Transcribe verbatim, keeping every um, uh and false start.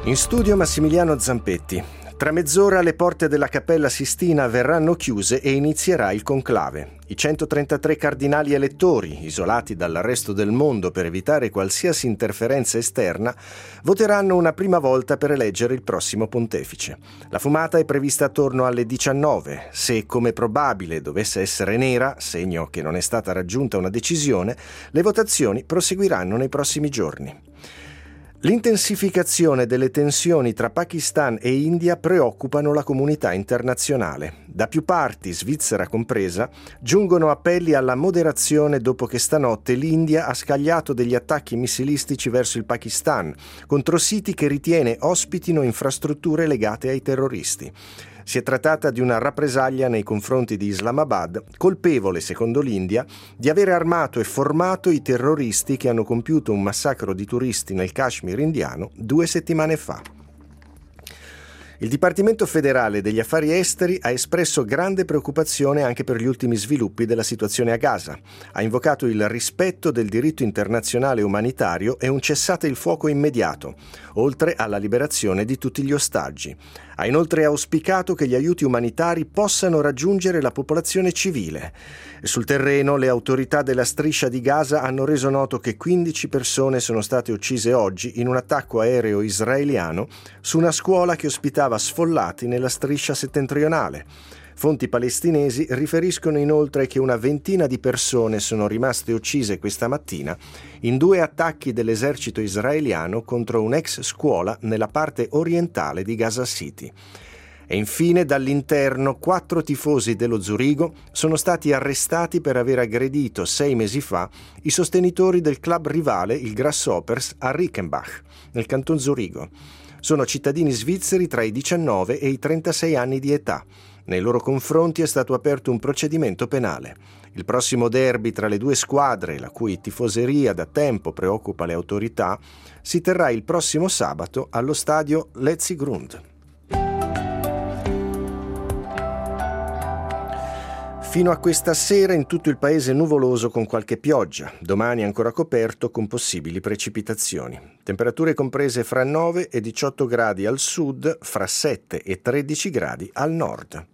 In studio Massimiliano Zampetti. Tra mezz'ora le porte della Cappella Sistina verranno chiuse e inizierà il conclave. I centotrentatré cardinali elettori, isolati dal resto del mondo per evitare qualsiasi interferenza esterna, voteranno una prima volta per eleggere il prossimo pontefice. La fumata è prevista attorno alle diciannove. Se, come probabile, dovesse essere nera, segno che non è stata raggiunta una decisione, le votazioni proseguiranno nei prossimi giorni. L'intensificazione delle tensioni tra Pakistan e India preoccupano la comunità internazionale. Da più parti, Svizzera compresa, giungono appelli alla moderazione dopo che stanotte l'India ha scagliato degli attacchi missilistici verso il Pakistan, contro siti che ritiene ospitino infrastrutture legate ai terroristi. Si è trattata di una rappresaglia nei confronti di Islamabad, colpevole, secondo l'India, di avere armato e formato i terroristi che hanno compiuto un massacro di turisti nel Kashmir indiano due settimane fa. Il Dipartimento federale degli affari esteri ha espresso grande preoccupazione anche per gli ultimi sviluppi della situazione a Gaza. Ha invocato il rispetto del diritto internazionale umanitario e un cessate il fuoco immediato, oltre alla liberazione di tutti gli ostaggi. Ha inoltre auspicato che gli aiuti umanitari possano raggiungere la popolazione civile. Sul terreno le autorità della striscia di Gaza hanno reso noto che quindici persone sono state uccise oggi in un attacco aereo israeliano su una scuola che ospitava sfollati nella striscia settentrionale. Fonti palestinesi riferiscono inoltre che una ventina di persone sono rimaste uccise questa mattina in due attacchi dell'esercito israeliano contro un'ex scuola nella parte orientale di Gaza City. E infine dall'interno quattro tifosi dello Zurigo sono stati arrestati per aver aggredito sei mesi fa i sostenitori del club rivale, il Grasshoppers, a Rickenbach, nel canton Zurigo. Sono cittadini svizzeri tra i diciannove e i trentasei anni di età. Nei loro confronti è stato aperto un procedimento penale. Il prossimo derby tra le due squadre, la cui tifoseria da tempo preoccupa le autorità, si terrà il prossimo sabato allo stadio Letzigrund. Fino a questa sera in tutto il paese nuvoloso con qualche pioggia, domani ancora coperto con possibili precipitazioni. Temperature comprese fra nove e diciotto gradi al sud, fra sette e tredici gradi al nord.